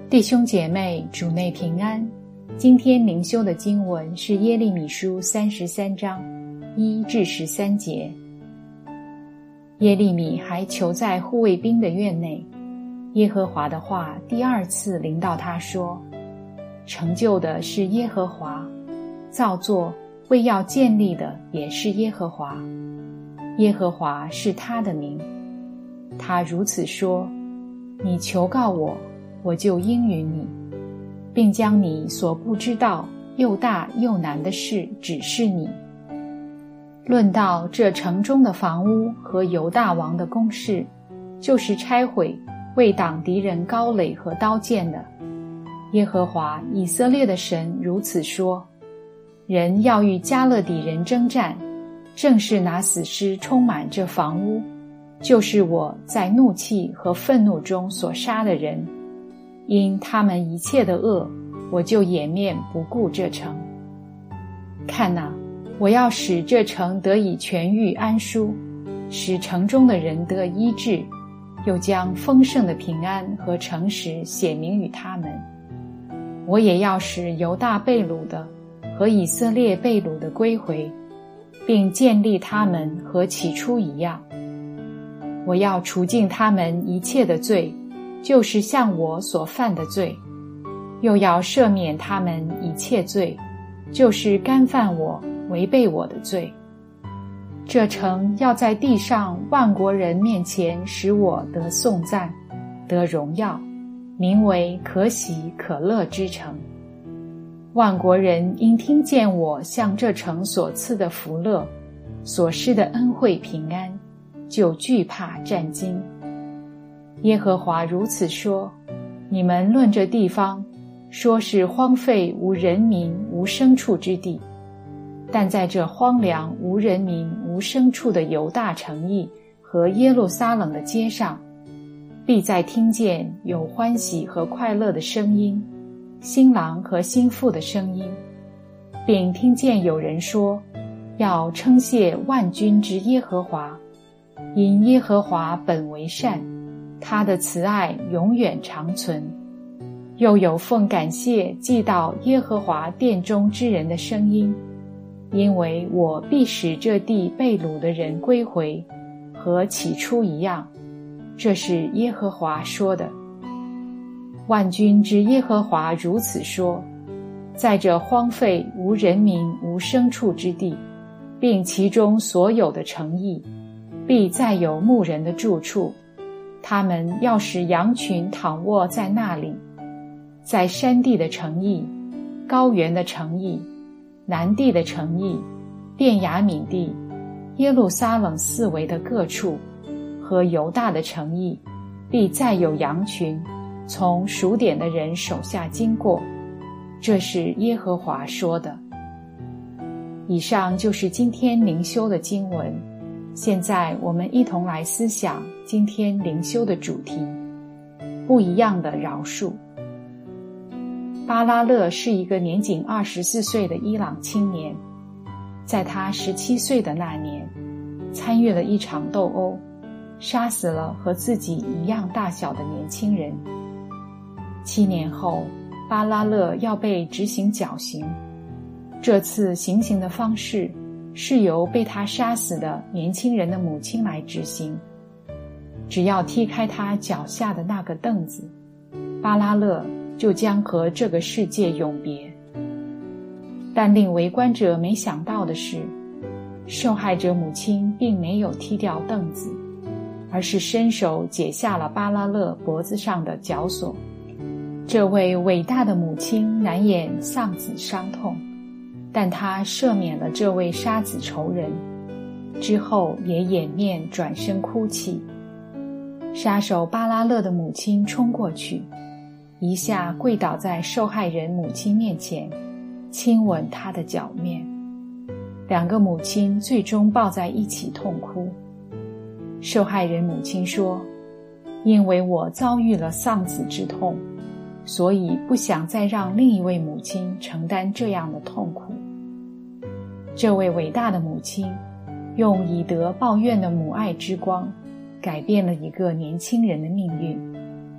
弟兄姐妹，主内平安。今天灵修的经文是耶利米书33章1至13节。耶利米还囚在护卫兵的院内，耶和华的话第二次临到他说：成就的是耶和华，造作为要建立的也是耶和华，耶和华是他的名。他如此说：你求告我，我就应允你，并将你所不知道又大又难的事指示你。论到这城中的房屋和犹大王的宫室，就是拆毁为挡敌人高垒和刀剑的。耶和华以色列的神如此说：人要与迦勒底人征战，正是拿死尸充满这房屋，就是我在怒气和愤怒中所杀的人，因他们一切的恶，我就掩面不顾这城。看哪，我要使这城得以痊愈安舒，使城中的人得医治，又将丰盛的平安和诚实显明与他们。我也要使犹大被掳的和以色列被掳的归回，并建立他们和起初一样。我要除尽他们一切的罪，就是向我所犯的罪，又要赦免他们一切罪，就是干犯我违背我的罪。这城要在地上万国人面前使我得颂赞，得荣耀，名为可喜可乐之城。万国人因听见我向这城所赐的福乐，所施的恩惠平安，就惧怕战惊。耶和华如此说：你们论这地方，说是荒废无人民无牲畜之地，但在这荒凉无人民无牲畜的犹大城邑和耶路撒冷的街上，必再听见有欢喜和快乐的声音，新郎和新妇的声音，并听见有人说，要称谢万军之耶和华，因耶和华本为善，他的慈爱永远长存。又有奉感谢祭到耶和华殿中之人的声音，因为我必使这地被掳的人归回，和起初一样。这是耶和华说的。万军之耶和华如此说：在这荒废无人民无牲畜之地，并其中所有的城邑，必再有牧人的住处，他们要使羊群躺卧在那里。在山地的城邑、高原的城邑、南地的城邑、便雅悯地、耶路撒冷四围的各处和犹大的城邑，必再有羊群从数点的人手下经过。这是耶和华说的。以上就是今天灵修的经文。现在我们一同来思想今天灵修的主题：不一样的饶恕。巴拉勒是一个年仅24岁的伊朗青年，在他17岁的那年，参与了一场斗殴，杀死了和自己一样大小的年轻人。7年后，巴拉勒要被执行绞刑，这次行刑的方式是由被他杀死的年轻人的母亲来执行。只要踢开他脚下的那个凳子，巴拉勒就将和这个世界永别。但令围观者没想到的是，受害者母亲并没有踢掉凳子，而是伸手解下了巴拉勒脖子上的绞索。这位伟大的母亲难掩丧子伤痛，但她赦免了这位杀子仇人，之后也掩面转身哭泣。杀手巴拉勒的母亲冲过去，一下跪倒在受害人母亲面前，亲吻她的脚面。两个母亲最终抱在一起痛哭。受害人母亲说：因为我遭遇了丧子之痛，所以不想再让另一位母亲承担这样的痛苦。这位伟大的母亲用以德报怨的母爱之光，改变了一个年轻人的命运。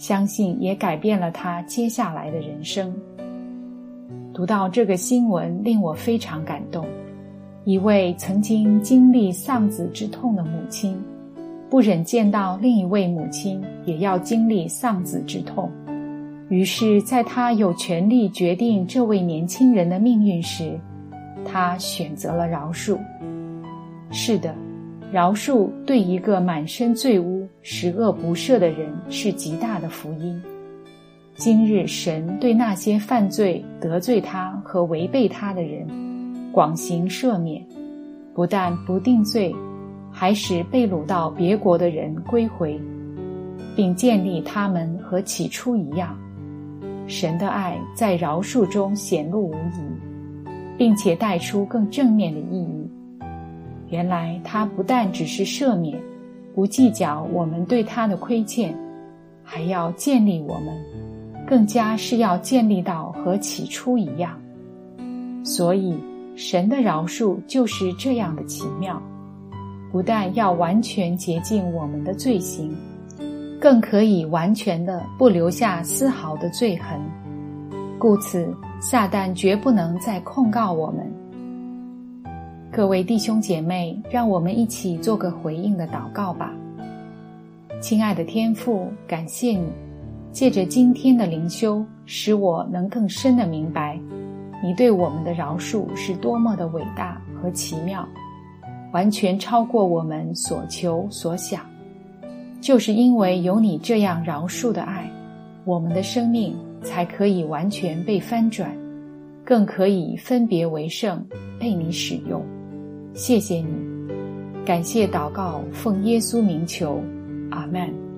相信也改变了他接下来的人生。读到这个新闻令我非常感动，一位曾经经历丧子之痛的母亲，不忍见到另一位母亲也要经历丧子之痛，于是在他有权利决定这位年轻人的命运时，他选择了饶恕。是的，饶恕对一个满身罪污、十恶不赦的人是极大的福音。今日神对那些犯罪、得罪他和违背他的人广行赦免，不但不定罪，还使被掳到别国的人归回，并建立他们和起初一样。神的爱在饶恕中显露无遗，并且带出更正面的意义。原来他不但只是赦免，不计较我们对他的亏欠，还要建立我们，更加是要建立到和起初一样。所以神的饶恕就是这样的奇妙，不但要完全洁净我们的罪行，更可以完全的不留下丝毫的罪痕，故此撒旦绝不能再控告我们。各位弟兄姐妹，让我们一起做个回应的祷告吧。亲爱的天父，感谢你借着今天的灵修，使我能更深地明白你对我们的饶恕是多么的伟大和奇妙，完全超过我们所求所想。就是因为有你这样饶恕的爱，我们的生命才可以完全被翻转，更可以分别为圣，被你使用。谢谢你，感谢祷告，奉耶稣名求，阿们。